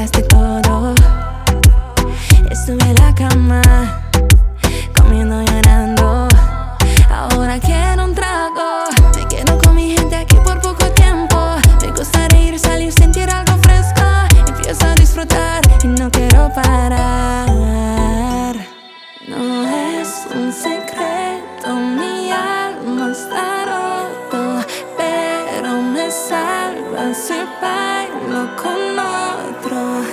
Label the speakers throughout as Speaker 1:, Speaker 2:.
Speaker 1: quitaste todo. Estuve en la cama, comiendo, llorando. Ahora quiero un trago. Me quedo con mi gente aquí por poco tiempo. Me gusta reír, salir, sentir algo fresco. Empiezo a disfrutar y no quiero parar. No es un secreto, mi alma está roto, pero me salva si bailo con otro.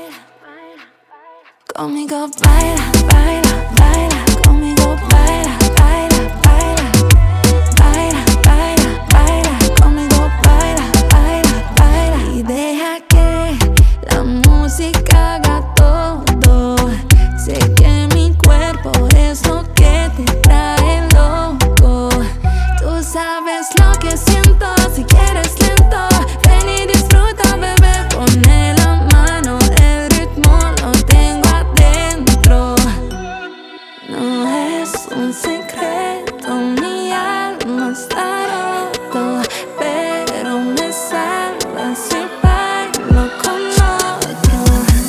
Speaker 1: Conmigo baila, baila, baila. Conmigo baila, baila, baila. Baila, baila, baila. Conmigo baila, baila, baila. Y deja que la música haga todo. Sé que mi cuerpo es lo que te trae loco. Tú sabes lo que siento, si quieres lento. Ven y disfruta, bebé, ponme la mano. El ritmo lo tengo adentro. No es un secreto, mi alma está roto, pero me salva si bailo con otro.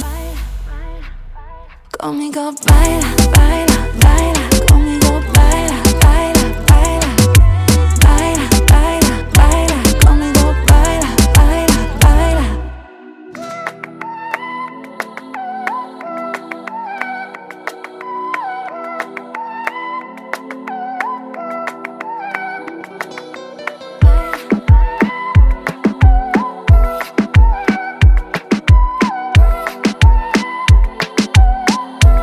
Speaker 1: Conmigo baila, baila, baila. Conmigo baila, baila, baila. Baila, baila, baila. Conmigo baila, baila, baila.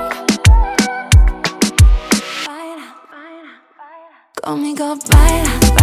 Speaker 1: Conmigo baila.